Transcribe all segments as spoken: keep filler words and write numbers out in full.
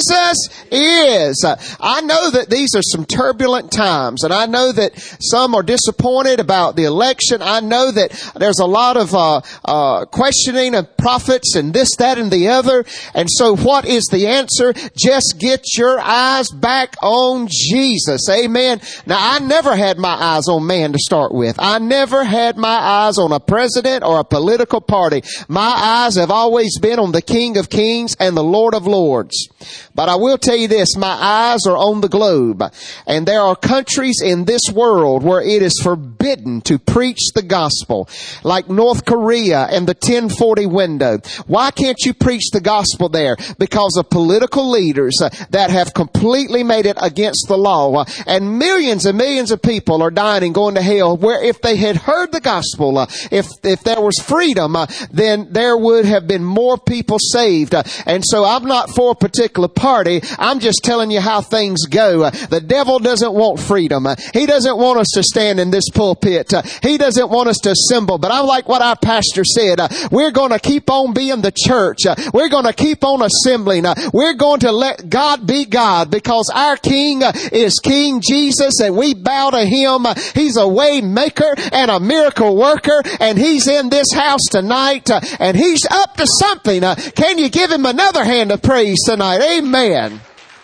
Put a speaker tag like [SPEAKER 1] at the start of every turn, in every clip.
[SPEAKER 1] Jesus is. I know that these are some turbulent times, and I know that some are disappointed about the election. I know that there's a lot of uh, uh questioning of prophets and this, that, and the other. And so what is the answer? Just get your eyes back on Jesus. Amen. Now, I never had my eyes on man to start with. I never had my eyes on a president or a political party. My eyes have always been on the King of Kings and the Lord of Lords. But I will tell you this, my eyes are on the globe. And there are countries in this world where it is forbidden to preach the gospel, like North Korea and the ten forty window. Why can't you preach the gospel there? Because of political leaders uh, that have completely made it against the law. Uh, and millions and millions of people are dying and going to hell, where if they had heard the gospel, uh, if if there was freedom, uh, then there would have been more people saved. Uh, and so I'm not for a particular party. I'm just telling you how things go. Uh, the devil doesn't want freedom. Uh, he doesn't want us to stand in this pulpit. Uh, he doesn't want us to assemble. But I like what our pastor said. Uh, we're going to keep on being the church. Uh, we're going to keep on assembling. Uh, we're going to let God be God, because our King uh, is King Jesus, and we bow to Him. Uh, he's a way maker and a miracle worker, and He's in this house tonight, uh, and He's up to something. Uh, can you give Him another hand of praise tonight? Amen.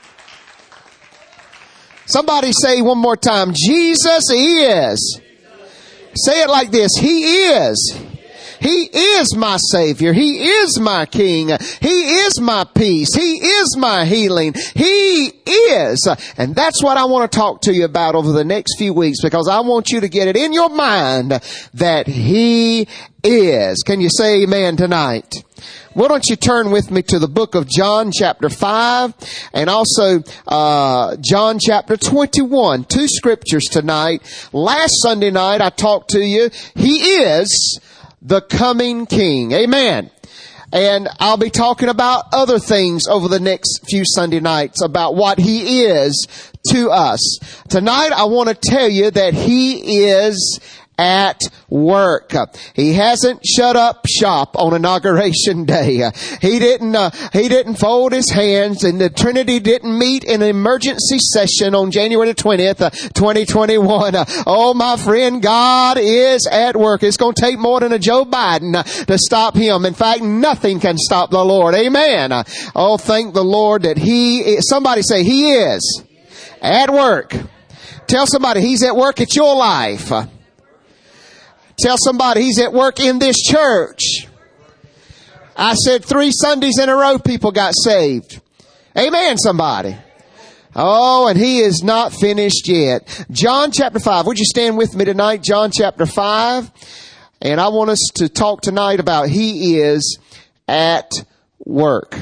[SPEAKER 1] Somebody say one more time, Jesus is. Say it like this, He is. He is my Savior. He is my King. He is my peace. He is my healing. He is. And that's what I want to talk to you about over the next few weeks, because I want you to get it in your mind that He is. Can you say amen tonight? Why don't you turn with me to the book of John chapter five, and also uh John chapter twenty-one. Two scriptures tonight. Last Sunday night I talked to you. He is the coming King. Amen. And I'll be talking about other things over the next few Sunday nights about what He is to us. Tonight I want to tell you that He is at work. He hasn't shut up shop on Inauguration Day. He didn't, uh, he didn't fold his hands, and the Trinity didn't meet in an emergency session on January the twentieth, uh, twenty twenty-one. Uh, oh, my friend, God is at work. It's going to take more than a Joe Biden uh, to stop Him. In fact, nothing can stop the Lord. Amen. Uh, oh, thank the Lord that He is. Somebody say, He is at work. Tell somebody He's at work at your life. Uh, Tell somebody He's at work in this church. I said three Sundays in a row people got saved. Amen, somebody. Oh, and He is not finished yet. John chapter five. Would you stand with me tonight? John chapter five. And I want us to talk tonight about He is at work.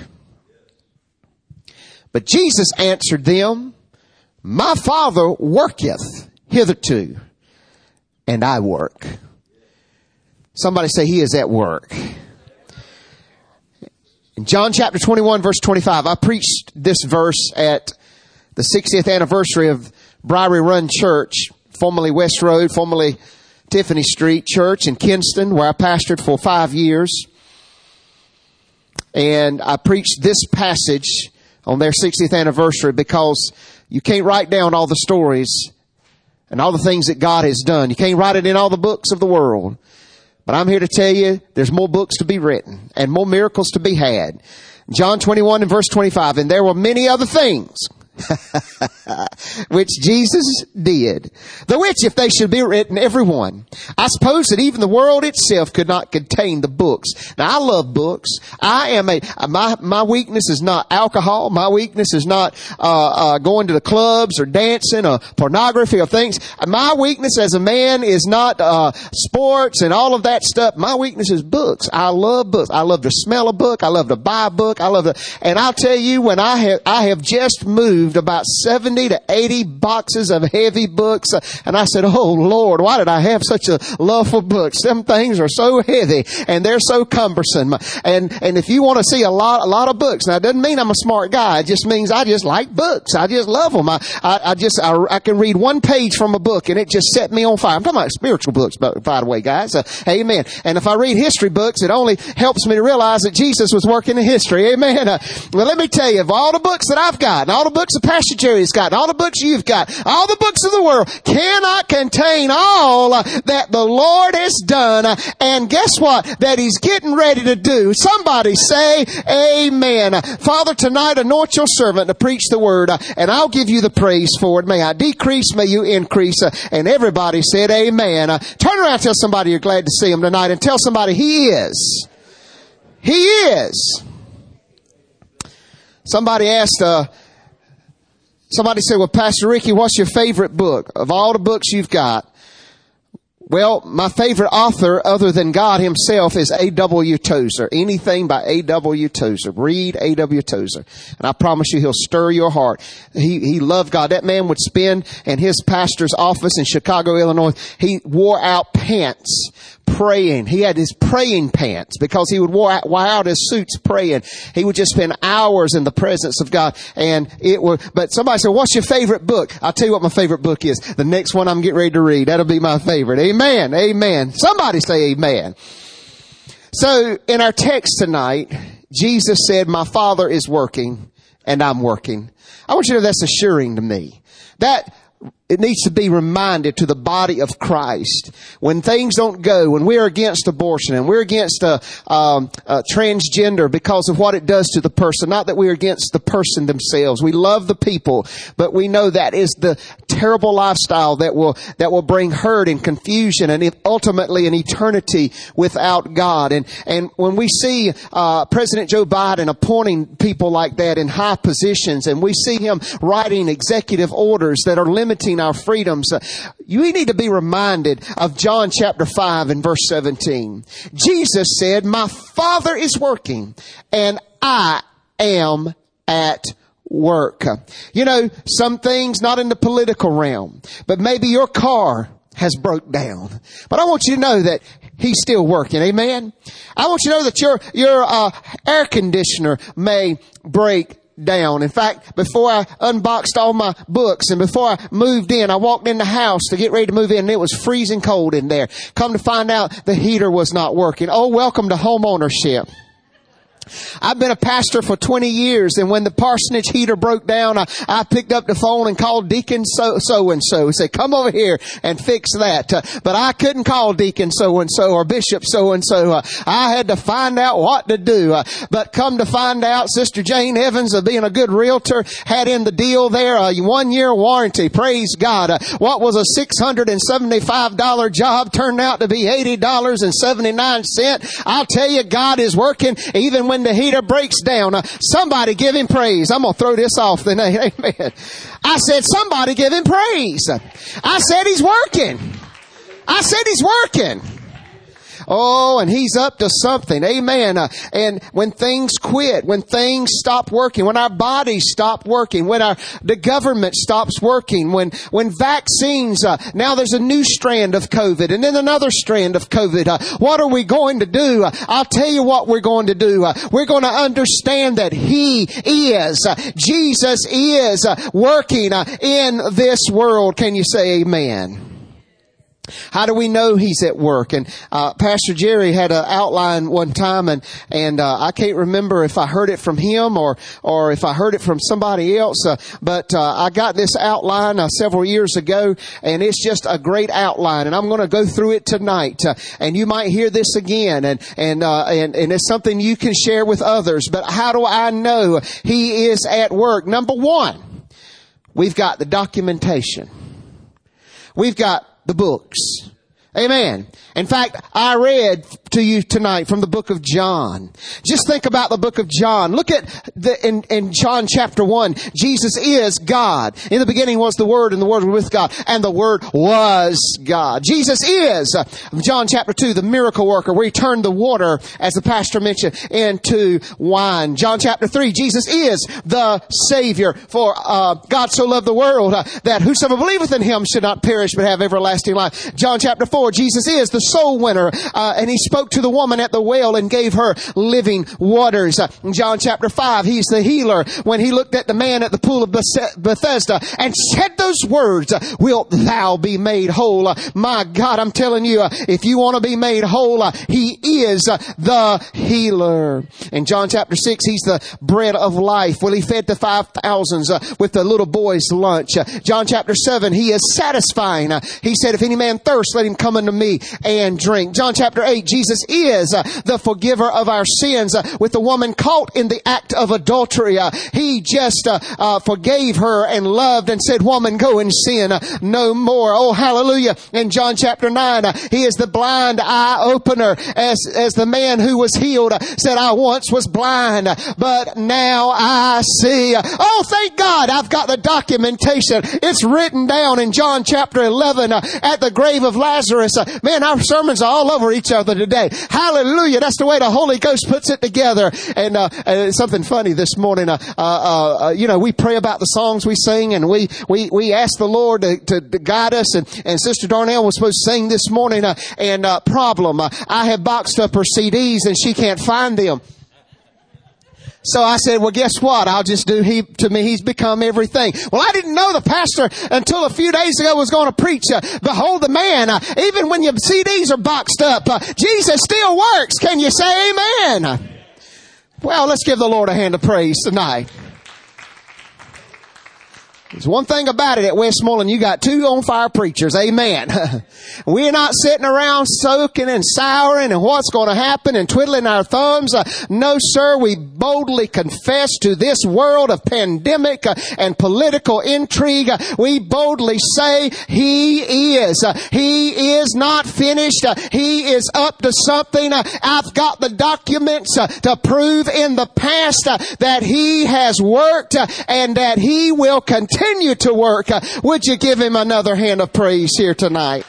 [SPEAKER 1] But Jesus answered them, My Father worketh hitherto, and I work. Somebody say He is at work. In John chapter twenty-one, verse twenty-five, I preached this verse at the sixtieth anniversary of Briary Run Church, formerly West Road, formerly Tiffany Street Church in Kinston, where I pastored for five years. And I preached this passage on their sixtieth anniversary because you can't write down all the stories and all the things that God has done. You can't write it in all the books of the world. But I'm here to tell you there's more books to be written and more miracles to be had. John twenty-one and verse twenty-five, and there were many other things which Jesus did, the which if they should be written, every one, I suppose that even the world itself could not contain the books. Now, I love books. I am a, my, my weakness is not alcohol. My weakness is not, uh, uh, going to the clubs or dancing or pornography or things. My weakness as a man is not, uh, sports and all of that stuff. My weakness is books. I love books. I love to smell a book. I love to buy a book. I love to, and I'll tell you, when I have, I have just moved about seventy to eighty boxes of heavy books. And I said, oh Lord, why did I have such a love for books? Some things are so heavy and they're so cumbersome. And, and if you want to see a lot, a lot of books, now it doesn't mean I'm a smart guy. It just means I just like books. I just love them. I, I, I just, I, I can read one page from a book and it just set me on fire. I'm talking about spiritual books, by, by the way, guys. Uh, amen. And if I read history books, it only helps me to realize that Jesus was working in history. Amen. Uh, well, let me tell you, of all the books that I've got, and all the books that Pastor Jerry's got, and all the books you've got, all the books of the world cannot contain all uh, that the Lord has done. Uh, and guess what? That He's getting ready to do. Somebody say amen. Uh, Father, tonight anoint your servant to preach the word, uh, and I'll give you the praise for it. May I decrease, may you increase. Uh, and everybody said amen. Uh, turn around and tell somebody you're glad to see him tonight, and tell somebody He is. He is. Somebody asked, uh, somebody said, well, Pastor Ricky, what's your favorite book of all the books you've got? Well, my favorite author other than God Himself is A W Tozer. Anything by A W Tozer. Read A W Tozer. And I promise you, he'll stir your heart. He, he loved God. That man would spend in his pastor's office in Chicago, Illinois. He wore out pants praying. He had his praying pants because he would wear out, wear out his suits praying. He would just spend hours in the presence of God. And it would, but somebody said, what's your favorite book? I'll tell you what my favorite book is. The next one I'm getting ready to read. That'll be my favorite. Amen. Amen. Somebody say amen. So in our text tonight, Jesus said, my Father is working and I'm working. I want you to know that's assuring to me. That it needs to be reminded to the body of Christ. When things don't go, when we're against abortion and we're against uh, um, uh, transgender because of what it does to the person, not that we're against the person themselves. We love the people, but we know that is the terrible lifestyle that will that will bring hurt and confusion and ultimately an eternity without God. And and when we see uh, President Joe Biden appointing people like that in high positions, and we see him writing executive orders that are limiting our freedoms, uh, you need to be reminded of John chapter five and verse seventeen. Jesus said, my Father is working and I am at work. You know, some things not in the political realm, but maybe your car has broke down. But I want you to know that He's still working. Amen. I want you to know that your, your, uh, air conditioner may break down. In fact, before I unboxed all my books and before I moved in, I walked in the house to get ready to move in and it was freezing cold in there. Come to find out the heater was not working. Oh, welcome to home ownership. I've been a pastor for twenty years, and when the parsonage heater broke down, I, I picked up the phone and called Deacon so, so and so. He said, come over here and fix that. Uh, but I couldn't call Deacon so and so or Bishop so and so. Uh, I had to find out what to do. Uh, but come to find out, Sister Jane Evans, of being a good realtor, had in the deal there a one year warranty. Praise God. Uh, what was a six hundred seventy-five dollars job turned out to be eighty dollars and seventy-nine cents. I'll tell you, God is working even when the heater breaks down. Uh, somebody give Him praise. I'm going to throw this off then. Amen. I said, somebody give Him praise. I said He's working. I said He's working. Oh, and He's up to something. Amen. Uh, and when things quit, when things stop working, when our bodies stop working, when our the government stops working, when when vaccines, uh, now there's a new strand of COVID and then another strand of COVID. Uh, what are we going to do? Uh, I'll tell you what we're going to do. Uh, we're going to understand that He is, uh, Jesus is uh, working uh, in this world. Can you say amen? How do we know He's at work? And uh Pastor Jerry had an outline one time, and and uh, I can't remember if I heard it from him or or if I heard it from somebody else. Uh, but uh, I got this outline uh, several years ago, and it's just a great outline. And I'm going to go through it tonight. Uh, and you might hear this again, and and uh, and and it's something you can share with others. But how do I know He is at work? Number one, we've got the documentation. We've got the books. Amen. In fact, I read to you tonight from the book of John. Just think about the book of John. Look at the, in, in John chapter one, Jesus is God. In the beginning was the Word, and the Word was with God, and the Word was God. Jesus is, uh, John chapter two, the miracle worker, where he turned the water, as the pastor mentioned, into wine. John chapter three, Jesus is the Savior. For uh, God so loved the world uh, that whosoever believeth in him should not perish but have everlasting life. John chapter four, Jesus is the soul winner, uh, and he spoke to the woman at the well and gave her living waters. Uh, in John chapter five, he's the healer when he looked at the man at the pool of Bethesda and said those words, uh, wilt thou be made whole? Uh, my God, I'm telling you, uh, if you want to be made whole, uh, he is uh, the healer. In John chapter six, he's the bread of life. Well, he fed the five thousands uh, with the little boy's lunch. Uh, John chapter seven, he is satisfying. Uh, he said, if any man thirst, let him come unto me and drink. John chapter eight, Jesus is uh, the forgiver of our sins. Uh, with the woman caught in the act of adultery, uh, he just uh, uh, forgave her and loved and said, woman, go and sin uh, no more. Oh, hallelujah. In John chapter nine, uh, he is the blind eye opener. As, as the man who was healed uh, said, I once was blind, uh, but now I see. Uh, oh, thank God I've got the documentation. It's written down in John chapter eleven uh, at the grave of Lazarus. Uh, man, our sermons are all over each other today. Hallelujah. That's the way the Holy Ghost puts it together. And uh, uh something funny this morning, uh, uh, uh, you know, we pray about the songs we sing, and we we we ask the Lord to, to, to guide us. And, and Sister Darnell was supposed to sing this morning, uh, and uh, problem, uh, I have boxed up her C Ds and she can't find them. So I said, well, guess what? I'll just do he, to me, he's become everything. Well, I didn't know the pastor until a few days ago was going to preach, uh, behold the man, uh, even when your C Ds are boxed up, uh, Jesus still works. Can you say amen? Well, let's give the Lord a hand of praise tonight. There's one thing about it at Westmoreland, you got two on fire preachers. Amen. We're not sitting around soaking and souring and what's going to happen and twiddling our thumbs. Uh, no, sir. We boldly confess to this world of pandemic uh, and political intrigue. Uh, we boldly say He is. Uh, he is not finished. Uh, he is up to something. Uh, I've got the documents uh, to prove in the past uh, that He has worked uh, and that He will continue Continue to work. Uh, would you give Him another hand of praise here tonight?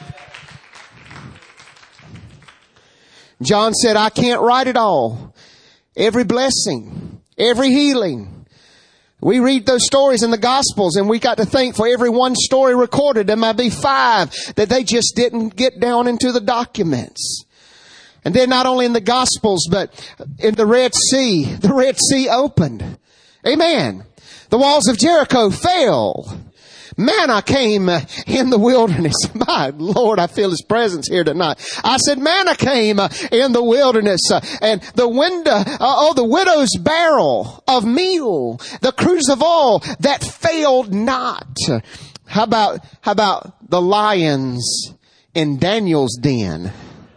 [SPEAKER 1] John said, I can't write it all. Every blessing, every healing. We read those stories in the Gospels, and we got to think for every one story recorded, there might be five that they just didn't get down into the documents. And then not only in the Gospels, but in the Red Sea, the Red Sea opened. Amen. The walls of Jericho fell. Manna came in the wilderness. My Lord, I feel His presence here tonight. I said manna came in the wilderness, and the window, uh, oh, the widow's barrel of meal, the cruse of oil that failed not. How about, how about the lions in Daniel's den?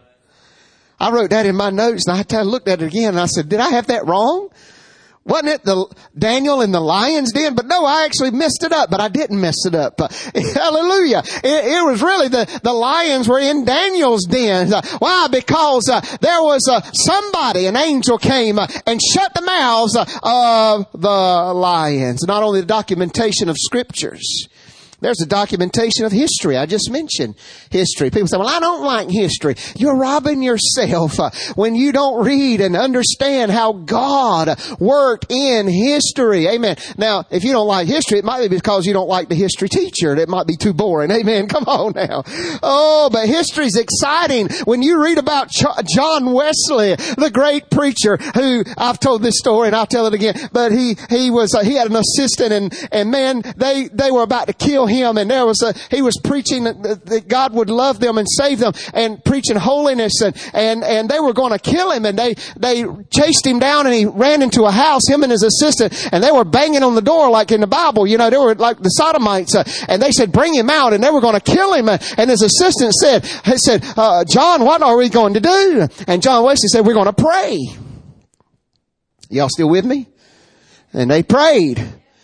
[SPEAKER 1] I wrote that in my notes, and I looked at it again, and I said, did I have that wrong? Wasn't it the Daniel in the lion's den? But no, I actually messed it up, but I didn't mess it up. Uh, hallelujah. It, it was really the, the lions were in Daniel's den. Uh, why? Because uh, there was uh, somebody, an angel came uh, and shut the mouths uh, of the lions. Not only the documentation of scriptures. There's a documentation of history. I just mentioned history. People say, well, I don't like history. You're robbing yourself uh, when you don't read and understand how God worked in history. Amen. Now, if you don't like history, it might be because you don't like the history teacher. It might be too boring. Amen. Come on now. Oh, but history's exciting when you read about Ch- John Wesley, the great preacher who, I've told this story and I'll tell it again, but he, he was, uh, he had an assistant and, and man, they, they were about to kill him. Him and there was a, he was preaching that, that God would love them and save them and preaching holiness and, and, and they were going to kill him and they, they chased him down and he ran into a house, him and his assistant, and they were banging on the door like in the Bible, you know, they were like the Sodomites uh, and they said, bring him out, and they were going to kill him. Uh, and his assistant said, he said, uh, John, what are we going to do? And John Wesley said, we're going to pray. Y'all still with me? And they prayed.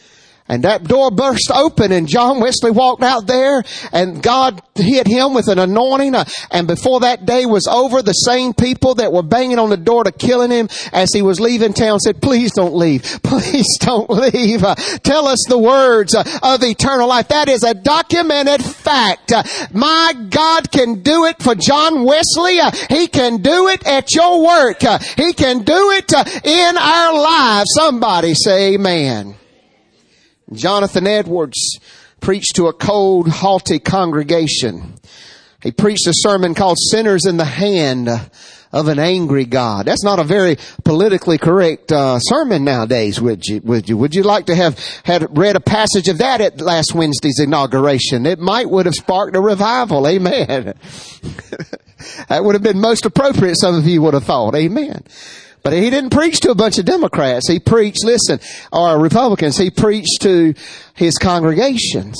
[SPEAKER 1] And that door burst open and John Wesley walked out there and God hit him with an anointing. Uh, and before that day was over, the same people that were banging on the door to killing him as he was leaving town said, please don't leave. Please don't leave. Uh, tell us the words uh, of eternal life. That is a documented fact. Uh, my God can do it for John Wesley. Uh, he can do it at your work. Uh, he can do it uh, in our lives. Somebody say amen. Jonathan Edwards preached to a cold, haughty congregation. He preached a sermon called Sinners in the Hand of an Angry God. That's not a very politically correct uh, sermon nowadays, would you? Would you? Would you like to have had read a passage of that at last Wednesday's inauguration? It might would have sparked a revival. Amen. That would have been most appropriate, some of you would have thought. Amen. But he didn't preach to a bunch of Democrats. He preached, listen, or Republicans. He preached to his congregations.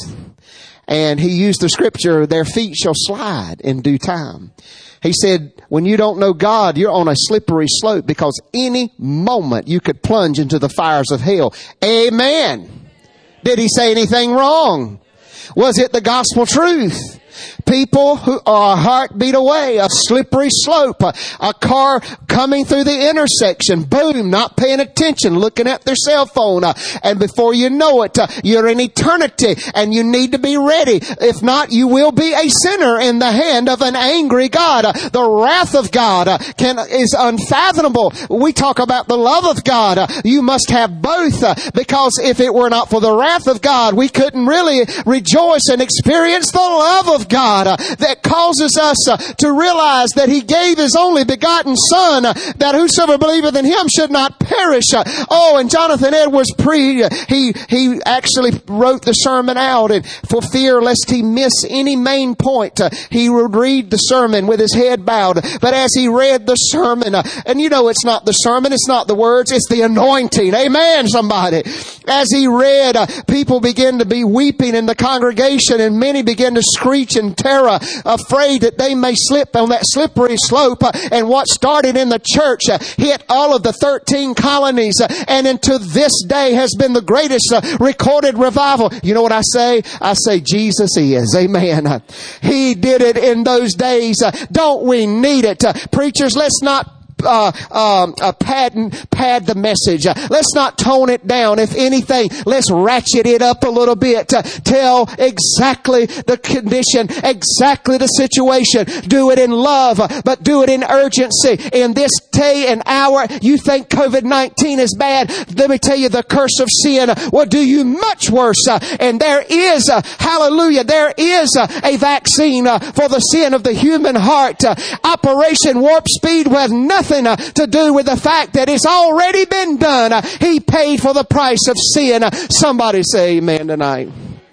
[SPEAKER 1] And he used the scripture, their feet shall slide in due time. He said, when you don't know God, you're on a slippery slope because any moment you could plunge into the fires of hell. Amen. Did he say anything wrong? Was it the gospel truth? People who are a heartbeat away, a slippery slope, a, a car coming through the intersection, boom, not paying attention, looking at their cell phone, uh, and before you know it, uh, you're in eternity, and you need to be ready. If not, you will be a sinner in the hand of an angry God. Uh, the wrath of God uh, can is unfathomable. We talk about the love of God. Uh, you must have both, uh, because if it were not for the wrath of God, we couldn't really rejoice and experience the love of God uh, that causes us uh, to realize that He gave His only begotten Son, uh, that whosoever believeth in Him should not perish. Uh, oh, and Jonathan Edwards pre, uh, he he actually wrote the sermon out, and for fear lest he miss any main point, uh, he would read the sermon with his head bowed. But as he read the sermon, uh, and you know it's not the sermon, it's not the words, it's the anointing. Amen, somebody. As he read, uh, people began to be weeping in the congregation, and many began to screech in terror, afraid that they may slip on that slippery slope. Uh, and what started in the church uh, hit all of the thirteen colonies, uh, and into this day has been the greatest uh, recorded revival. You know what I say? I say Jesus is. Amen. Uh, he did it in those days. Uh, don't we need it? Uh, preachers, let's not Uh, um, uh, pad, pad the message. Uh, let's not tone it down. If anything, let's ratchet it up a little bit. Uh, tell exactly the condition, exactly the situation. Do it in love, uh, but do it in urgency. In this day and hour, you think covid nineteen is bad. Let me tell you, the curse of sin will do you much worse. Uh, and there is, uh, hallelujah, there is uh, a vaccine uh, for the sin of the human heart. Uh, Operation Warp Speed will have nothing Uh, to do with the fact that it's already been done. Uh, he paid for the price of sin. Uh, somebody say amen tonight.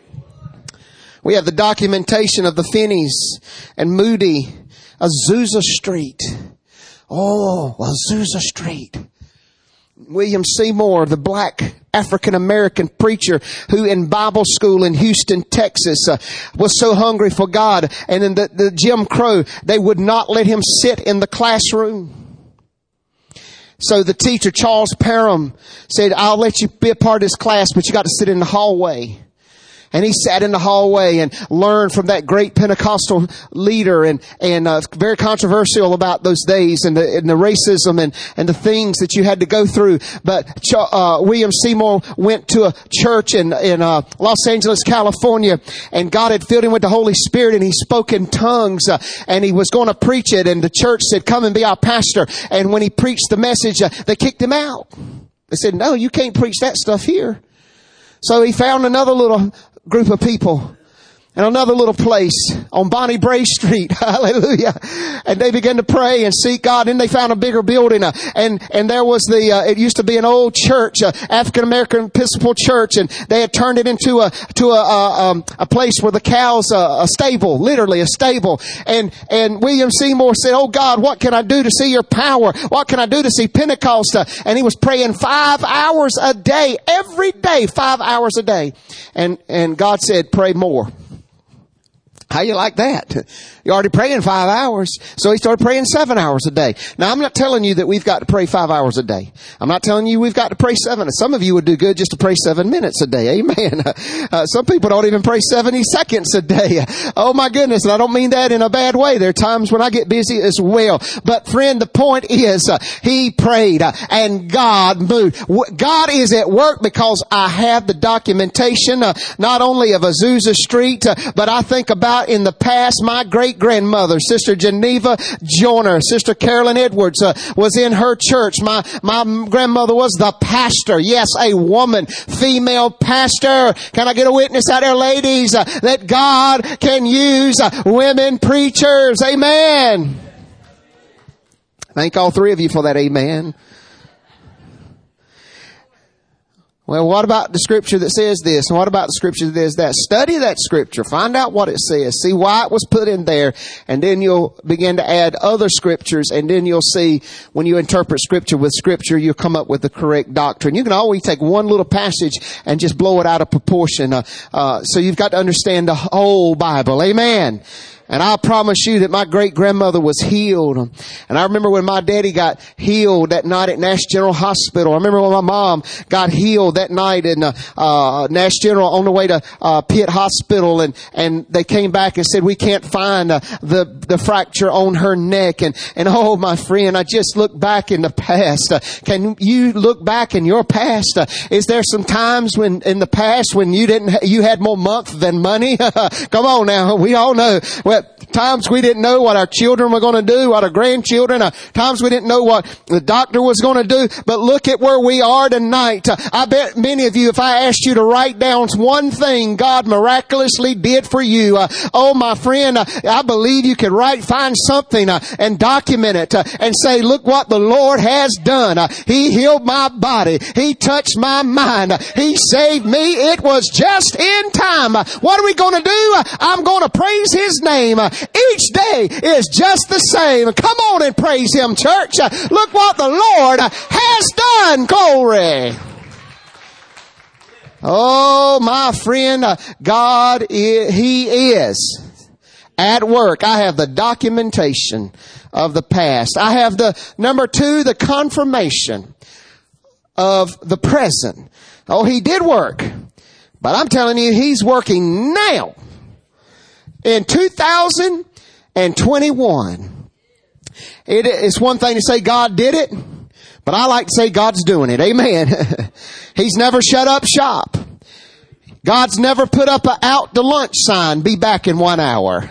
[SPEAKER 1] We have the documentation of the Finneys and Moody, Azusa Street. Oh, Azusa Street. William Seymour, the black African-American preacher who in Bible school in Houston, Texas, uh, was so hungry for God. And in the, the Jim Crow, they would not let him sit in the classroom. So the teacher, Charles Parham, said, I'll let you be a part of this class, but you got to sit in the hallway. And he sat in the hallway and learned from that great Pentecostal leader, and, and, uh, very controversial about those days, and the, and the racism and, and the things that you had to go through. But, uh, William Seymour went to a church in, in, uh, Los Angeles, California, and God had filled him with the Holy Spirit, and he spoke in tongues, uh, and he was going to preach it, and the church said, come and be our pastor. And when he preached the message, uh, they kicked him out. They said, no, you can't preach that stuff here. So he found another little group of people in another little place on Bonnie Bray Street. Hallelujah. And they began to pray and seek God. And they found a bigger building. Uh, and, and there was the, uh, it used to be an old church, uh, African-American Episcopal church. And they had turned it into a, to a, uh, um, a place where the cows, uh, a stable, literally a stable. And, and William Seymour said, oh God, what can I do to see your power? What can I do to see Pentecost? Uh, and he was praying five hours a day, every day, five hours a day. And, and God said, pray more. How you like that? You're already praying five hours. So he started praying seven hours a day. Now I'm not telling you that we've got to pray five hours a day. I'm not telling you we've got to pray seven. Some of you would do good just to pray seven minutes a day. Amen. Uh, some people don't even pray seventy seconds a day. Oh my goodness. And I don't mean that in a bad way. There are times when I get busy as well. But friend, the point is, uh, he prayed uh, and God moved. God is at work because I have the documentation, uh, not only of Azusa Street, uh, but I think about in the past, my great-grandmother, Sister Geneva Joyner, Sister Carolyn Edwards, uh, was in her church. My, my grandmother was the pastor. Yes, a woman, female pastor. Can I get a witness out there, ladies, uh, that God can use uh, women preachers? Amen. Thank all three of you for that. Amen. Well, what about the scripture that says this? And what about the scripture that says that? Study that scripture. Find out what it says. See why it was put in there. And then you'll begin to add other scriptures. And then you'll see when you interpret scripture with scripture, you'll come up with the correct doctrine. You can always take one little passage and just blow it out of proportion. Uh, uh, so you've got to understand the whole Bible. Amen. And I promise you that my great-grandmother was healed. And I remember when my daddy got healed that night at Nash General Hospital. I remember when my mom got healed that night in uh, uh Nash General on the way to uh Pitt Hospital. And, and they came back and said, we can't find uh, the, the fracture on her neck. And, and oh, my friend, I just look back in the past. Uh, can you look back in your past? Uh, is there some times when, in the past when you didn't, ha- you had more month than money? Come on now. We all know. Well, times we didn't know what our children were going to do, what our grandchildren, uh, times we didn't know what the doctor was going to do. But look at where we are tonight. Uh, I bet many of you, if I asked you to write down one thing God miraculously did for you, uh, oh my friend, uh, I believe you could write, find something uh, and document it uh, and say, look what the Lord has done. Uh, he healed my body. He touched my mind. Uh, he saved me. It was just in time. Uh, what are we going to do? Uh, I'm going to praise His name. Uh, each day is just the same. Come on and praise Him, church. Uh, look what the Lord uh, has done. Glory. Oh, my friend, uh, God, is, He is at work. I have the documentation of the past. I have the, number two, the confirmation of the present. Oh, He did work. But I'm telling you, He's working now. In two thousand twenty-one, it is one thing to say God did it, but I like to say God's doing it. Amen. He's never shut up shop. God's never put up a out to lunch sign, be back in one hour.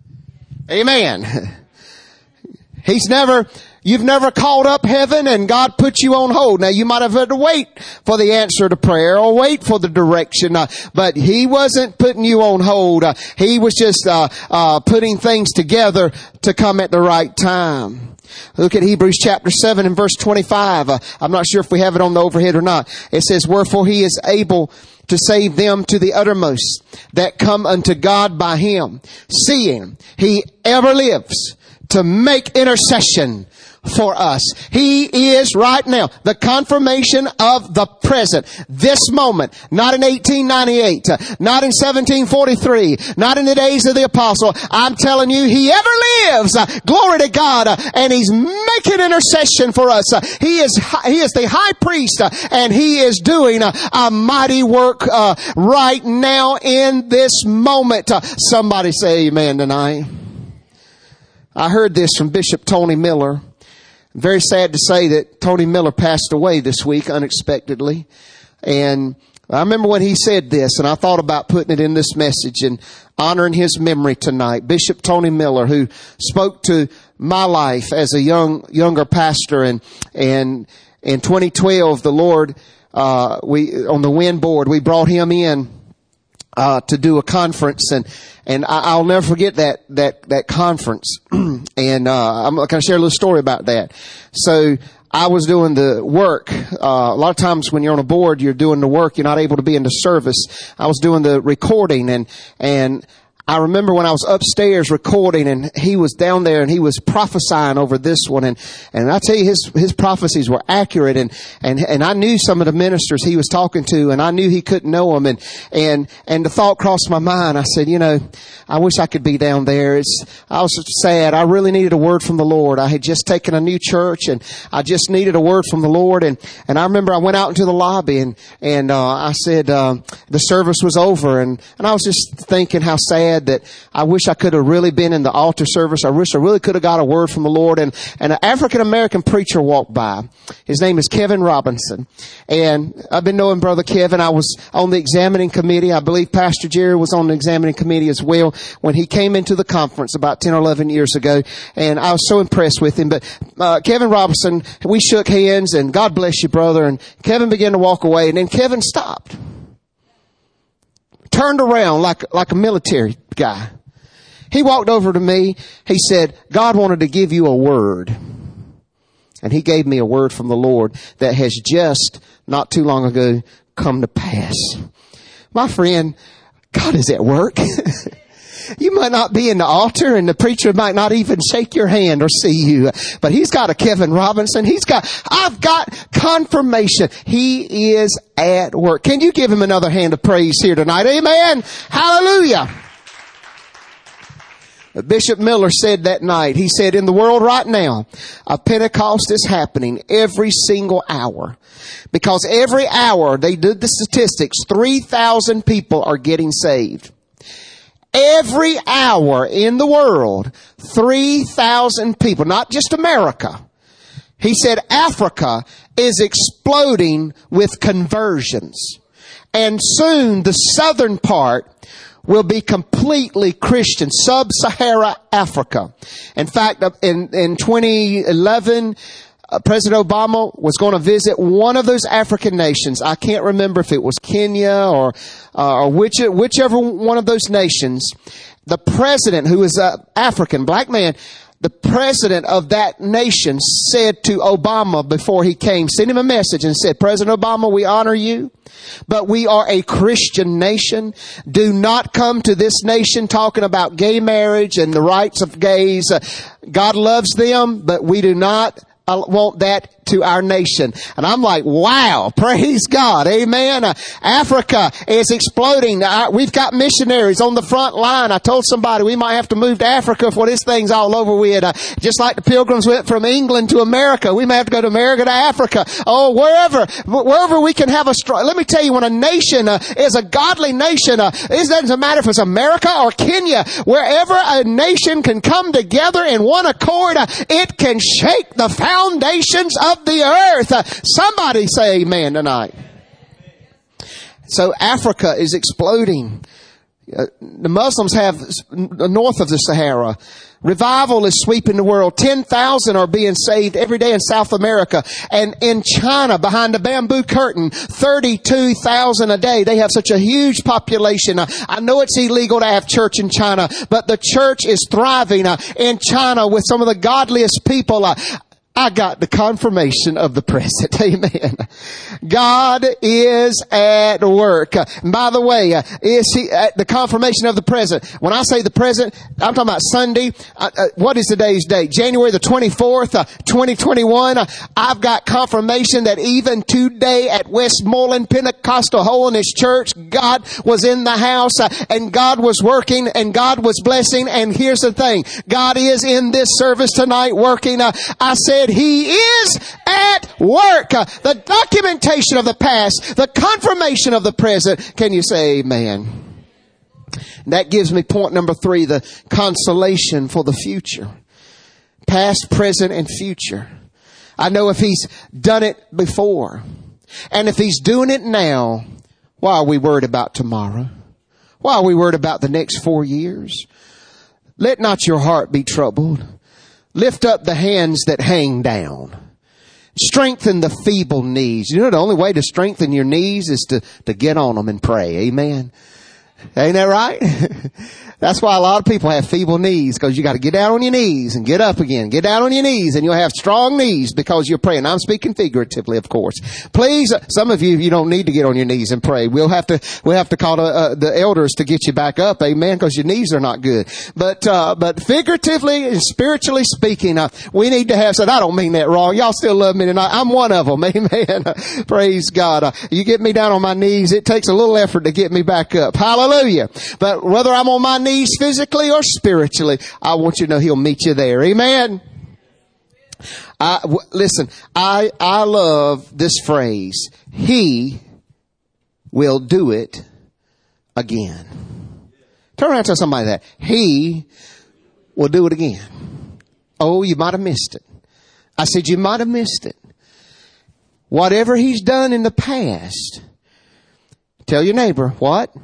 [SPEAKER 1] Amen. He's never, you've never called up heaven and God put you on hold. Now you might have had to wait for the answer to prayer or wait for the direction, uh, but He wasn't putting you on hold. Uh, he was just uh, uh putting things together to come at the right time. Look at Hebrews chapter seven and verse twenty-five. Uh, I'm not sure if we have it on the overhead or not. It says, wherefore He is able to save them to the uttermost that come unto God by Him, seeing He ever lives to make intercession for us. He is right now the confirmation of the present, this moment, not in eighteen ninety-eight, not in seventeen forty-three, not in the days of the apostle. I'm telling you, He ever lives. Glory to God. And He's making intercession for us. He is, He is the high priest, and He is doing a mighty work uh, right now in this moment. Somebody say amen tonight. I heard this from Bishop Tony Miller. Very sad to say that Tony Miller passed away this week unexpectedly. And I remember when he said this, and I thought about putting it in this message and honoring his memory tonight. Bishop Tony Miller, who spoke to my life as a young, younger pastor. And, and in twenty twelve, the Lord, uh, we, on the WIN board, we brought him in Uh, to do a conference, and, and I, I'll never forget that, that, that conference. and, uh, I'm going to share a little story about that. So, I was doing the work. Uh, a lot of times when you're on a board, you're doing the work, you're not able to be in the service. I was doing the recording, and, and I remember when I was upstairs recording and he was down there and he was prophesying over this one. And, and I tell you, his, his prophecies were accurate. And, and, and I knew some of the ministers he was talking to, and I knew he couldn't know them. And, and, and the thought crossed my mind. I said, you know, I wish I could be down there. It's, I was sad. I really needed a word from the Lord. I had just taken a new church and I just needed a word from the Lord. And, and I remember I went out into the lobby and, and, uh, I said, uh, the service was over. And, and I was just thinking how sad that I wish I could have really been in the altar service. I wish I really could have got a word from the Lord. And, and an African-American preacher walked by. His name is Kevin Robinson. And I've been knowing Brother Kevin. I was on the examining committee. I believe Pastor Jerry was on the examining committee as well when he came into the conference about ten or eleven years ago. And I was so impressed with him. But uh, Kevin Robinson, we shook hands and God bless you, brother. And Kevin began to walk away. And then Kevin stopped. Turned around like, like a military guy. He walked over to me. He said, God wanted to give you a word. And he gave me a word from the Lord that has just not too long ago come to pass. My friend, God is at work. You might not be in the altar and the preacher might not even shake your hand or see you. But he's got a Kevin Robinson. He's got, I've got confirmation. He is at work. Can you give him another hand of praise here tonight? Amen. Hallelujah. Bishop Miller said that night, he said, in the world right now, a Pentecost is happening every single hour. Because every hour, they did the statistics, three thousand people are getting saved. Every hour in the world, three thousand people, not just America. He said Africa is exploding with conversions. And soon the southern part will be completely Christian, sub-Sahara Africa. In fact, in, in twenty eleven, uh, President Obama was going to visit one of those African nations. I can't remember if it was Kenya or, uh, or which, whichever one of those nations. The president, who is an African black man, the president of that nation said to Obama before he came, sent him a message and said, President Obama, we honor you, but we are a Christian nation. Do not come to this nation talking about gay marriage and the rights of gays. Uh, God loves them, but we do not uh, want that to our nation. And I'm like, wow, praise God. Amen. Uh, Africa is exploding. Uh, we've got missionaries on the front line. I told somebody we might have to move to Africa before this thing's all over with. Uh, just like the Pilgrims went from England to America. We may have to go to America to Africa. Oh, wherever, wherever we can have a strong, let me tell you, when a nation uh, is a godly nation, uh, it doesn't matter if it's America or Kenya, wherever a nation can come together in one accord, uh, it can shake the foundations of the earth. Uh, somebody say amen tonight. So Africa is exploding. Uh, the Muslims have north of the Sahara. Revival is sweeping the world. ten thousand are being saved every day in South America. And in China, behind the bamboo curtain, thirty-two thousand a day. They have such a huge population. Uh, I know it's illegal to have church in China, but the church is thriving uh, in China with some of the godliest people. Uh, I got the confirmation of the present. Amen. God is at work. Uh, by the way, uh, is he at the confirmation of the present? When I say the present, I'm talking about Sunday. Uh, uh, what is today's date? January the twenty-fourth, uh, twenty twenty-one. Uh, I've got confirmation that even today at Westmoreland Pentecostal Holiness Church, God was in the house uh, and God was working and God was blessing. And here's the thing. God is in this service tonight working. Uh, I said, He is at work. Uh, the documentation of the past, the confirmation of the present. Can you say amen? That gives me point number three, the consolation for the future. Past, present, and future. I know if He's done it before, and if He's doing it now, why are we worried about tomorrow? Why are we worried about the next four years? Let not your heart be troubled. Lift up the hands that hang down. Strengthen the feeble knees. You know, the only way to strengthen your knees is to, to get on them and pray. Amen. Ain't that right? That's why a lot of people have feeble knees, because you got to get down on your knees and get up again. Get down on your knees and you'll have strong knees because you're praying. I'm speaking figuratively, of course. Please, some of you, you don't need to get on your knees and pray. We'll have to, we'll have to call the, uh, the elders to get you back up. Amen. Because your knees are not good. But, uh, but figuratively and spiritually speaking, uh, we need to have, said, I don't mean that wrong. Y'all still love me tonight. I'm one of them. Amen. Praise God. Uh, you get me down on my knees. It takes a little effort to get me back up. Hallelujah. But whether I'm on my knees physically or spiritually, I want you to know He'll meet you there. Amen. I, w- listen, I, I love this phrase. He will do it again. Turn around and tell somebody that. He will do it again. Oh, you might have missed it. I said you might have missed it. Whatever He's done in the past, tell your neighbor, what?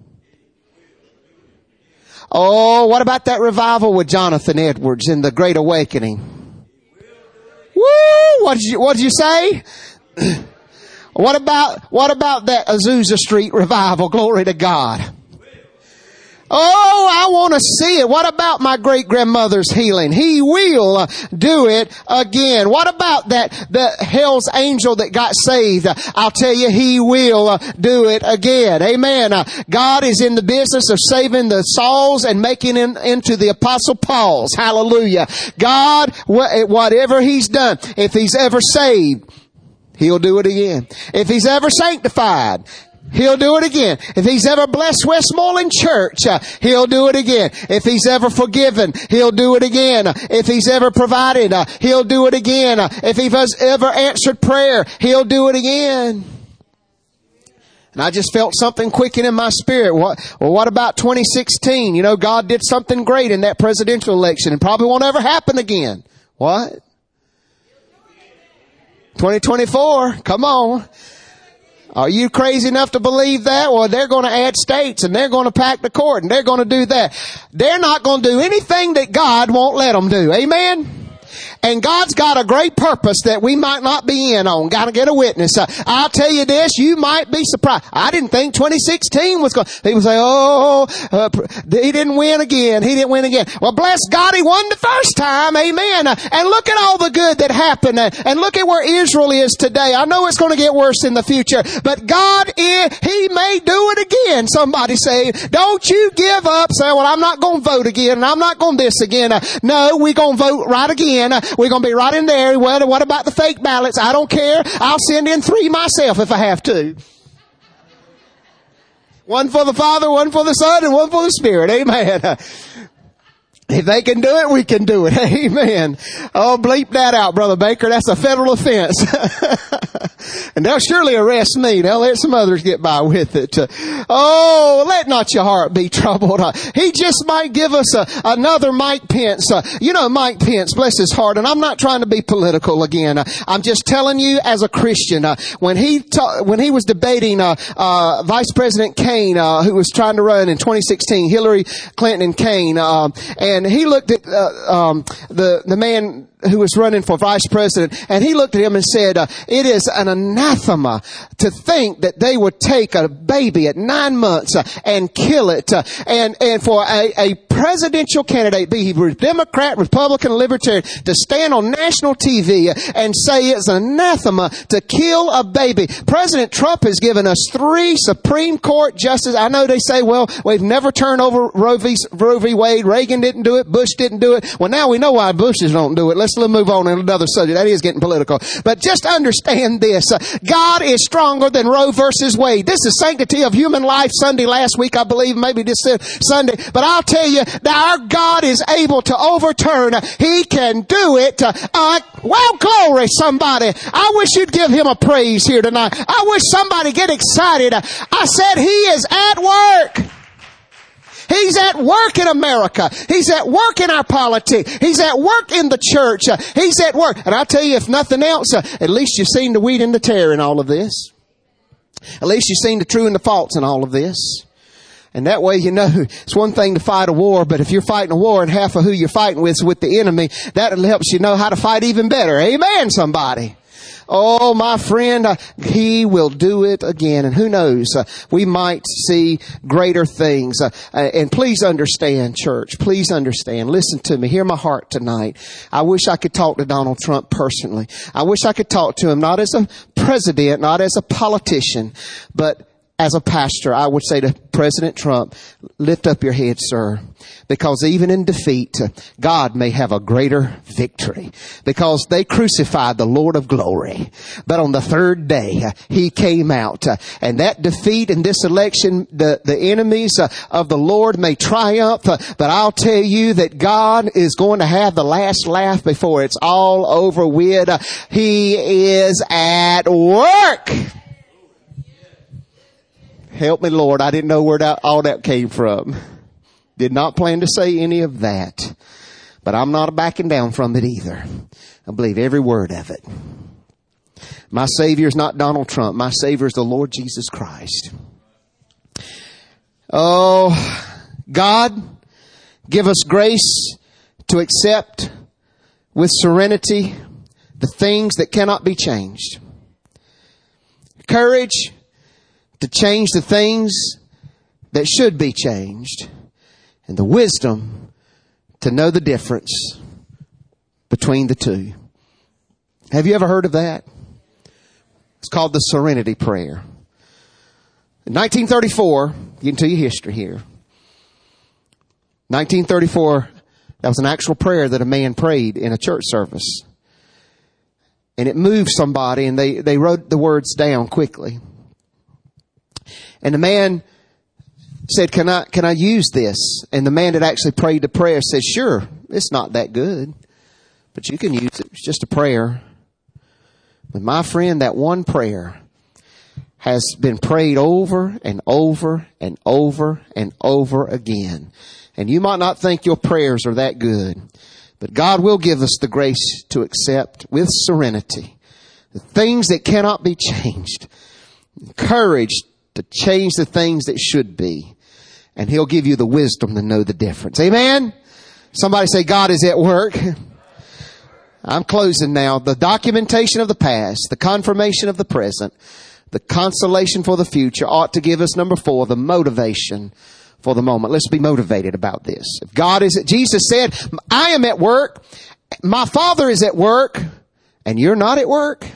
[SPEAKER 1] Oh, what about that revival with Jonathan Edwards in the Great Awakening? Woo! What did you, what did you say? What about, what about that Azusa Street revival? Glory to God. Oh, I want to see it. What about my great grandmother's healing? He will uh, do it again. What about that, the hell's angel that got saved? Uh, I'll tell you, He will uh, do it again. Amen. Uh, God is in the business of saving the Sauls and making them into the Apostle Pauls. Hallelujah. God, wh- whatever He's done, if He's ever saved, He'll do it again. If He's ever sanctified, He'll do it again. If He's ever blessed Westmoreland Church, uh, He'll do it again. If He's ever forgiven, He'll do it again. If He's ever provided, uh, He'll do it again. Uh, if He has ever answered prayer, He'll do it again. And I just felt something quicken in my spirit. What, well, what about twenty sixteen? You know, God did something great in that presidential election and probably won't ever happen again. What? twenty twenty-four, come on. Are you crazy enough to believe that? Well, they're going to add states and they're going to pack the court and they're going to do that. They're not going to do anything that God won't let them do. Amen? And God's got a great purpose that we might not be in on. Got to get a witness. Uh, I'll tell you this, you might be surprised. I didn't think twenty sixteen was going to, people say, oh, uh, he didn't win again. He didn't win again. Well, bless God, he won the first time. Amen. Uh, and look at all the good that happened. Uh, and look at where Israel is today. I know it's going to get worse in the future, but God, is, He may do it again. Somebody say, don't you give up. Say, well, I'm not going to vote again and I'm not going to this again. Uh, no, we're going to vote right again. Uh, We're going to be right in there. Well, what about the fake ballots? I don't care. I'll send in three myself if I have to. One for the Father, one for the Son, and one for the Spirit. Amen. If they can do it, we can do it. Amen. Oh, bleep that out, Brother Baker. That's a federal offense. And they'll surely arrest me. They'll let some others get by with it. Uh, oh, let not your heart be troubled. Uh, he just might give us a, another Mike Pence. Uh, you know, Mike Pence, bless his heart. And I'm not trying to be political again. Uh, I'm just telling you as a Christian, uh, when he ta- when he was debating uh, uh, Vice President Kane, uh, who was trying to run in twenty sixteen, Hillary Clinton and Kane, uh, and he looked at uh, um, the the man who was running for vice president, and he looked at him and said, uh, it is an anathema to think that they would take a baby at nine months uh, and kill it, uh, and and for a, a presidential candidate, be he Democrat, Republican, Libertarian, to stand on national T V and say it's an anathema to kill a baby. President Trump has given us three Supreme Court justices. I know they say, well, we've never turned over Roe v. Roe v. Wade. Reagan didn't do it. Bush didn't do it. Well, now we know why Bushes don't do it. Let's move on to another subject. That is getting political. But just understand this. Uh, God is stronger than Roe versus Wade. This is Sanctity of Human Life Sunday last week, I believe, maybe this Sunday. But I'll tell you that our God is able to overturn. He can do it. Uh, uh, well, glory, somebody. I wish you'd give Him a praise here tonight. I wish somebody get excited. I said He is at work. He's at work in America. He's at work in our politics. He's at work in the church. Uh, he's at work. And I'll tell you, if nothing else, uh, at least you've seen the wheat and the tare in all of this. At least you've seen the true and the false in all of this. And that way, you know, it's one thing to fight a war, but if you're fighting a war and half of who you're fighting with is with the enemy, that helps you know how to fight even better. Amen, somebody. Oh, my friend, uh, He will do it again. And who knows, uh, we might see greater things. Uh, uh, and please understand, church, please understand. Listen to me. Hear my heart tonight. I wish I could talk to Donald Trump personally. I wish I could talk to him not as a president, not as a politician, but as a pastor. I would say to President Trump, lift up your head, sir, because even in defeat, God may have a greater victory, because they crucified the Lord of glory. But on the third day, He came out, and that defeat in this election, the, the enemies of the Lord may triumph, but I'll tell you that God is going to have the last laugh before it's all over with. He is at work. Help me, Lord. I didn't know where that, all that came from. Did not plan to say any of that. But I'm not backing down from it either. I believe every word of it. My Savior is not Donald Trump. My Savior is the Lord Jesus Christ. Oh, God, give us grace to accept with serenity the things that cannot be changed. Courage to change the things that should be changed. And the wisdom to know the difference between the two. Have you ever heard of that? It's called the Serenity Prayer. In nineteen thirty-four, get into your history here. nineteen thirty-four, that was an actual prayer that a man prayed in a church service. And it moved somebody, and they, they wrote the words down quickly. And the man said, can I, can I use this? And the man that actually prayed the prayer said, sure, it's not that good, but you can use it. It's just a prayer. But my friend, that one prayer has been prayed over and over and over and over again. And you might not think your prayers are that good, but God will give us the grace to accept with serenity the things that cannot be changed. Courage to change the things that should be. And He'll give you the wisdom to know the difference. Amen? Somebody say, God is at work. I'm closing now. The documentation of the past, the confirmation of the present, the consolation for the future ought to give us, number four, the motivation for the moment. Let's be motivated about this. If God is, Jesus said, I am at work, my Father is at work, and you're not at work?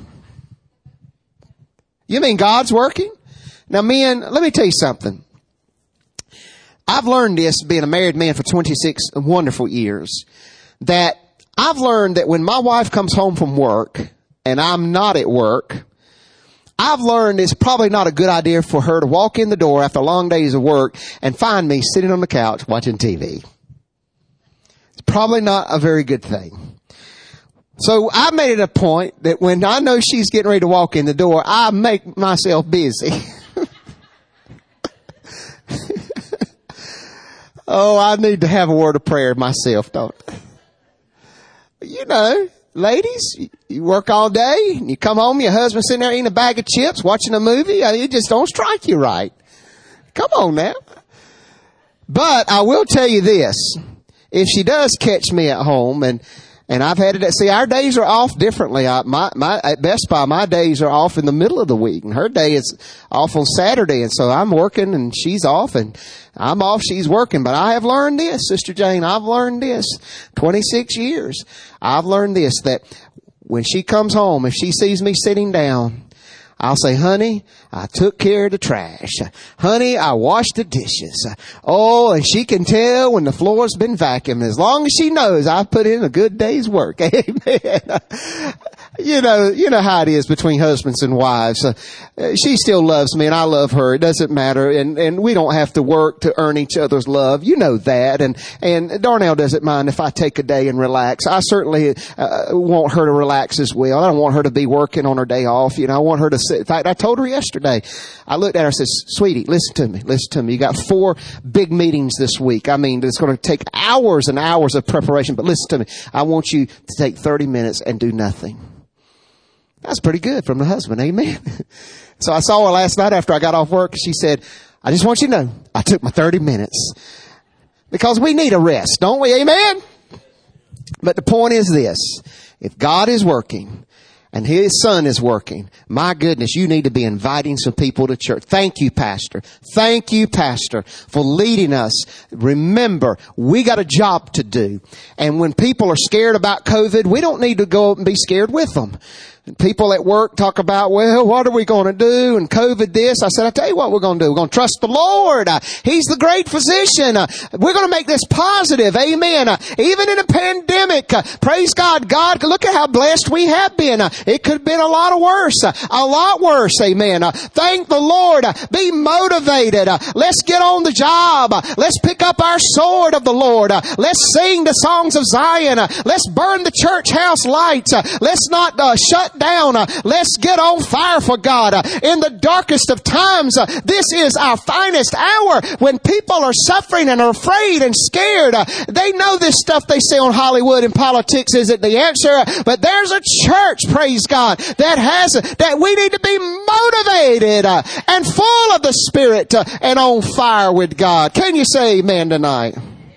[SPEAKER 1] You mean God's working? Now, men, let me tell you something. I've learned this, being a married man for twenty-six wonderful years, that I've learned that when my wife comes home from work and I'm not at work, I've learned it's probably not a good idea for her to walk in the door after long days of work and find me sitting on the couch watching T V. It's probably not a very good thing. So I made it a point that when I know she's getting ready to walk in the door, I make myself busy. Oh, I need to have a word of prayer myself, don't I? You know, ladies, you work all day, and you come home, your husband's sitting there eating a bag of chips, watching a movie. I mean, it just don't strike you right. Come on now. But I will tell you this. If she does catch me at home, and and I've had it, see, our days are off differently. I, my, my, at Best Buy, my days are off in the middle of the week, and her day is off on Saturday, and so I'm working, and she's off, and I'm off, she's working. But I have learned this, Sister Jane, I've learned this, twenty-six years. I've learned this, that when she comes home, if she sees me sitting down, I'll say, honey, I took care of the trash. Honey, I washed the dishes. Oh, and she can tell when the floor's been vacuumed. As long as she knows I've put in a good day's work. Amen. You know, you know how it is between husbands and wives. Uh, she still loves me and I love her. It doesn't matter. And, and we don't have to work to earn each other's love. You know that. And, and Darnell doesn't mind if I take a day and relax. I certainly uh, want her to relax as well. I don't want her to be working on her day off. You know, I want her to sit. In fact, I told her yesterday, I looked at her and said, sweetie, listen to me, listen to me. You got four big meetings this week. I mean, it's going to take hours and hours of preparation, but listen to me. I want you to take thirty minutes and do nothing. That's pretty good from the husband. Amen. So I saw her last night after I got off work. She said, I just want you to know, I took my thirty minutes because we need a rest, don't we? Amen. But the point is this. If God is working and his son is working. My goodness, you need to be inviting some people to church. Thank you, Pastor. Thank you, Pastor, for leading us. Remember, we got a job to do. And when people are scared about COVID, we don't need to go up and be scared with them. People at work talk about, well, what are we going to do? And COVID this. I said, I tell you what we're going to do. We're going to trust the Lord. Uh, He's the great physician. Uh, we're going to make this positive. Amen. Uh, even in a pandemic, uh, praise God. God, look at how blessed we have been. Uh, it could have been a lot worse. Uh, a lot worse. Amen. Uh, thank the Lord. Uh, be motivated. Uh, let's get on the job. Uh, let's pick up our sword of the Lord. Uh, let's sing the songs of Zion. Uh, let's burn the church house lights. Uh, let's not uh, shut down. Uh, let's get on fire for God. Uh, in the darkest of times, uh, this is our finest hour. When people are suffering and are afraid and scared, uh, they know this stuff they say on Hollywood and politics isn't the answer. But there's a church, praise God, that has, uh, that we need to be motivated uh, and full of the Spirit uh, and on fire with God. Can you say amen tonight?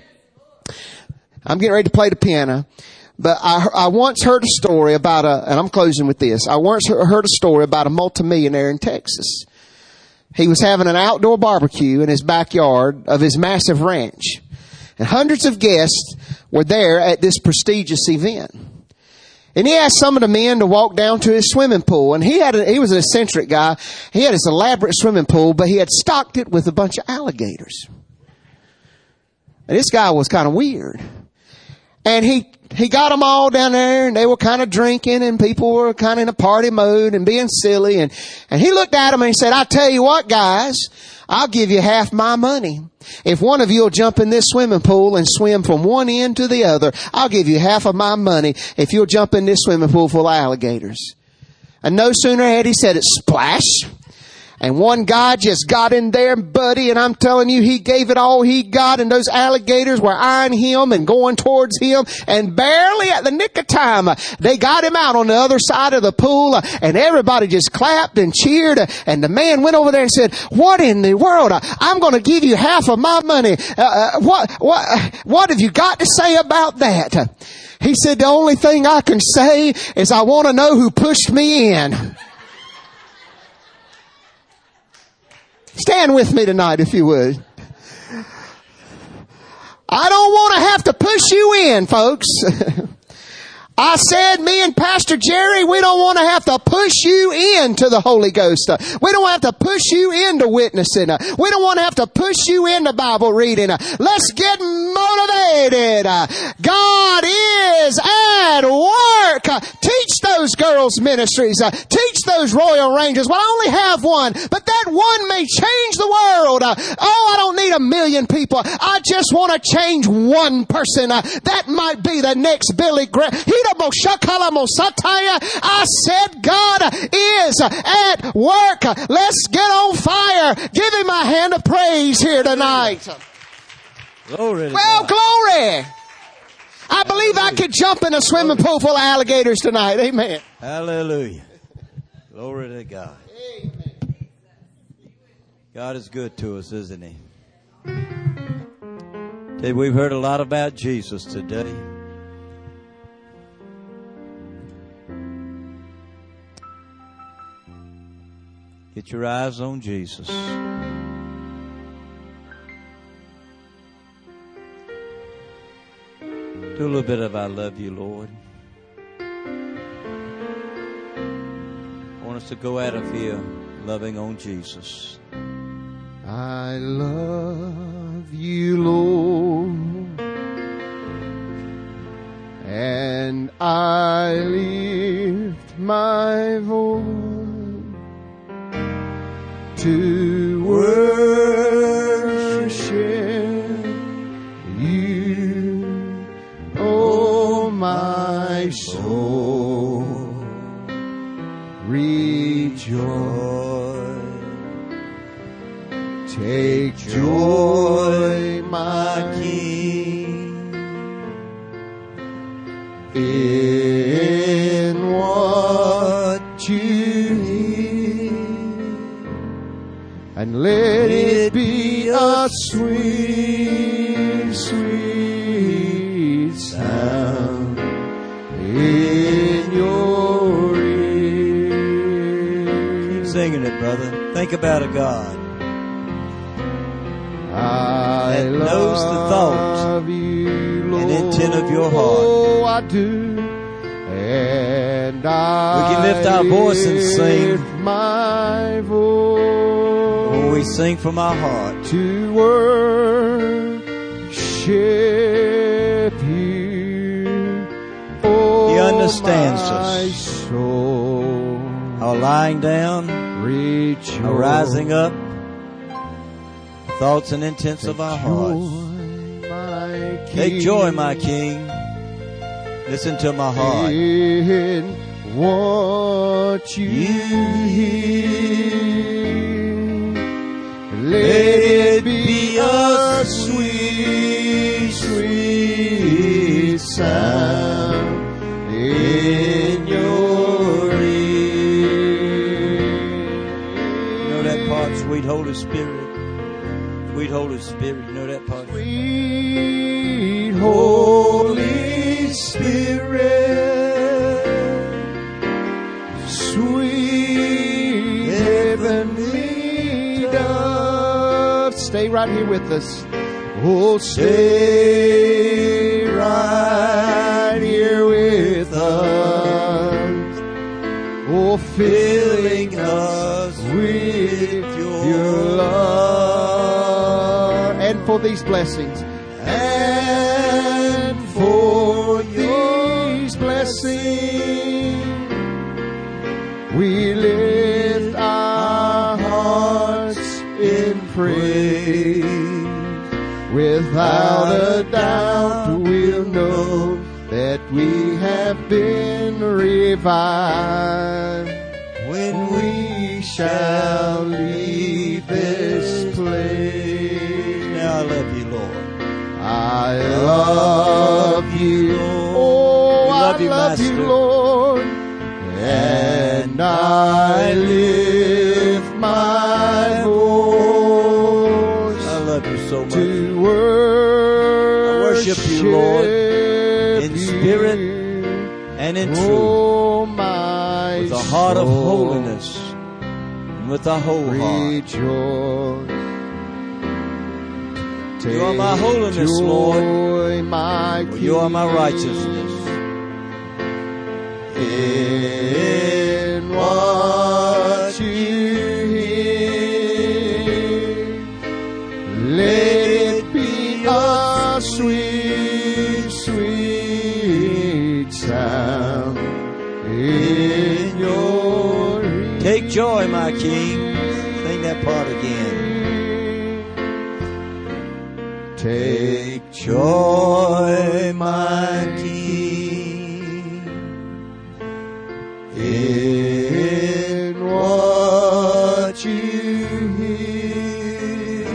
[SPEAKER 1] I'm getting ready to play the piano. But I, I once heard a story about a, and I'm closing with this. I once heard a story about a multimillionaire in Texas. He was having an outdoor barbecue in his backyard of his massive ranch. And hundreds of guests were there at this prestigious event. And he asked some of the men to walk down to his swimming pool. And he had a, he was an eccentric guy. He had this elaborate swimming pool, but he had stocked it with a bunch of alligators. And this guy was kind of weird. And he He got them all down there, and they were kind of drinking, and people were kind of in a party mode and being silly. And, and he looked at them and he said, I tell you what, guys, I'll give you half my money. If one of you will jump in this swimming pool and swim from one end to the other, I'll give you half of my money if you'll jump in this swimming pool full of alligators. And no sooner had he said it, splash. And one guy just got in there, buddy, and I'm telling you, he gave it all he got, and those alligators were eyeing him and going towards him, and barely at the nick of time, they got him out on the other side of the pool, and everybody just clapped and cheered, and the man went over there and said, what in the world? I'm going to give you half of my money. Uh, what, what, what have you got to say about that? He said, the only thing I can say is I want to know who pushed me in. Stand with me tonight, if you would. I don't want to have to push you in, folks. I said, me and Pastor Jerry, we don't want to have to push you into the Holy Ghost. We don't have to push you into witnessing. We don't want to have to push you into Bible reading. Let's get motivated. God is at work. Teach those girls' ministries. Teach those Royal Rangers. Well, I only have one, but that one may change the world. Oh, I don't need a million people. I just want to change one person. That might be the next Billy Graham. I said God is at work. Let's get on fire. Give him a hand of praise here tonight.
[SPEAKER 2] Glory to
[SPEAKER 1] well,
[SPEAKER 2] God.
[SPEAKER 1] glory. I believe I could jump in a swimming pool full of alligators tonight. Amen.
[SPEAKER 2] Hallelujah. Glory to God.
[SPEAKER 1] Amen.
[SPEAKER 2] God is good to us, isn't he? Today we've heard a lot about Jesus today. Get your eyes on Jesus. Do a little bit of I love you, Lord. I want us to go out of here loving on Jesus.
[SPEAKER 1] I love you, Lord, and I lift my voice to worship you, oh my soul, rejoice. Take joy, my King, in what you hear, and let it be a sweet, sweet sound in your ear.
[SPEAKER 2] it, brother. Think about a God
[SPEAKER 1] I
[SPEAKER 2] that knows the thought
[SPEAKER 1] love you, Lord.
[SPEAKER 2] and intent of your heart.
[SPEAKER 1] Oh, I do. And I
[SPEAKER 2] We can lift our voice and sing.
[SPEAKER 1] lift my voice
[SPEAKER 2] When we sing from our heart,
[SPEAKER 1] to worship you. Oh,
[SPEAKER 2] He understands
[SPEAKER 1] my
[SPEAKER 2] us.
[SPEAKER 1] soul,
[SPEAKER 2] our lying down,
[SPEAKER 1] rejoice.
[SPEAKER 2] our rising up, thoughts and intents of our hearts. Take joy, my King. Listen to my heart.
[SPEAKER 1] In what you hear, let it be a sweet, sweet sound in your ear.
[SPEAKER 2] You know that part, sweet Holy Spirit? Sweet Holy Spirit, you know that part?
[SPEAKER 1] Sweet Holy Spirit, sweet heavenly dove, stay right here with us. Oh, stay right here with us. Oh, filling us with your love. And for these blessings. And for these blessings, we lift our hearts in praise. Without a doubt, we'll know that we have been revived when we shall leave this place.
[SPEAKER 2] Now I love you, Lord.
[SPEAKER 1] I love you. Oh,
[SPEAKER 2] We love
[SPEAKER 1] I
[SPEAKER 2] you,
[SPEAKER 1] love
[SPEAKER 2] Master.
[SPEAKER 1] you, Lord. And I lift my voice
[SPEAKER 2] I love you so much.
[SPEAKER 1] to worship,
[SPEAKER 2] worship you, Lord, in spirit and in truth,
[SPEAKER 1] oh, my
[SPEAKER 2] with a heart of
[SPEAKER 1] soul,
[SPEAKER 2] holiness and with a whole heart.
[SPEAKER 1] rejoice.
[SPEAKER 2] You are my holiness,
[SPEAKER 1] Take
[SPEAKER 2] Lord.
[SPEAKER 1] joy, my
[SPEAKER 2] For you are my
[SPEAKER 1] King,
[SPEAKER 2] righteousness.
[SPEAKER 1] in what you hear. Let it be a sweet, sweet sound in your ear.
[SPEAKER 2] Take joy, my King. Sing that part again.
[SPEAKER 1] Take joy, my
[SPEAKER 2] King.
[SPEAKER 1] in what you hear.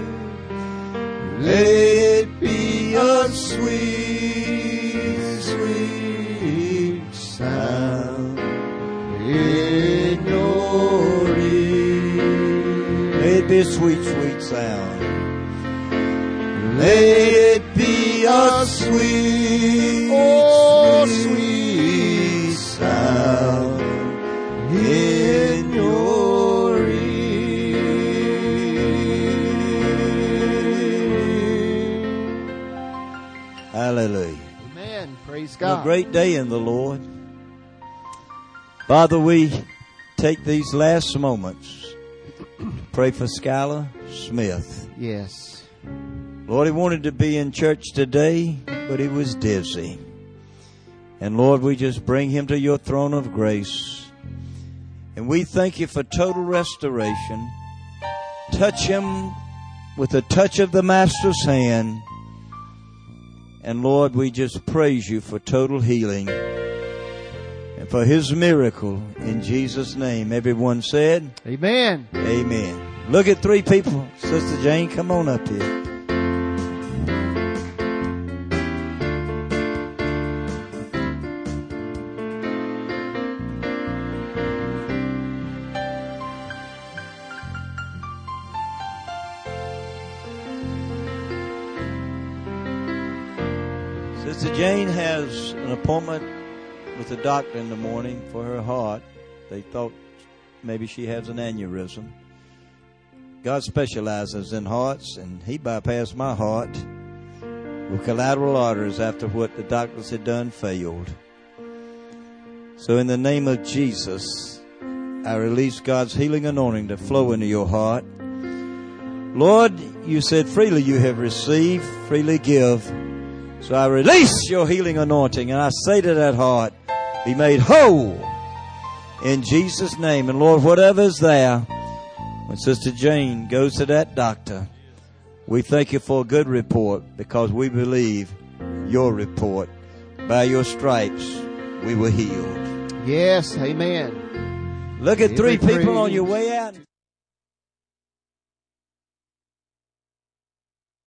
[SPEAKER 1] Let it be a sweet, sweet sound in your ear.
[SPEAKER 2] May it be a sweet, sweet sound.
[SPEAKER 1] Let it be a sweet, oh, sweet sound in your ear.
[SPEAKER 2] Hallelujah.
[SPEAKER 1] Amen. Praise
[SPEAKER 2] A
[SPEAKER 1] God.
[SPEAKER 2] great day in the Lord. Father, we take these last moments to pray for Skylar Smith.
[SPEAKER 1] Yes.
[SPEAKER 2] Lord, he wanted to be in church today, but he was dizzy. And Lord, we just bring him to your throne of grace. And we thank you for total restoration. Touch him with the touch of the Master's hand. And Lord, we just praise you for total healing and for his miracle in Jesus' name. Everyone said,
[SPEAKER 1] Amen.
[SPEAKER 2] amen. Look at three people. Sister Jane, come on up here. Sister Jane has an appointment with the doctor in the morning for her heart. They thought Maybe she has an aneurysm. God specializes in hearts, and He bypassed my heart with collateral arteries after what the doctors had done failed. So in the name of Jesus, I release God's healing anointing to flow into your heart. Lord, you said freely you have received, freely give. So I release your healing anointing, and I say to that heart, be made whole in Jesus' name. And Lord, whatever's there, when Sister Jane goes to that doctor, we thank you for a good report, because we believe your report. By your stripes, we were healed.
[SPEAKER 1] Yes, amen.
[SPEAKER 2] Look at
[SPEAKER 1] Give
[SPEAKER 2] three
[SPEAKER 1] me
[SPEAKER 2] people on
[SPEAKER 1] praise.
[SPEAKER 2] your way out.